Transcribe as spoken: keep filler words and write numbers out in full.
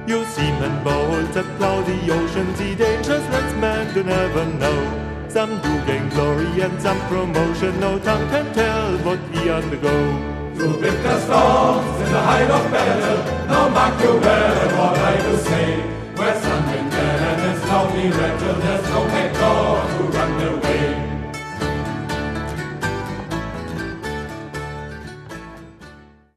You seamen bold to plough the ocean, see dangerous lands man do never know. Some do gain glory and some promotion, no tongue can tell what we undergo. Through bitter storms in the height of battle, now mark your well what I do say. Where sun and dead and it's loudly rattle, there's no back door to run away.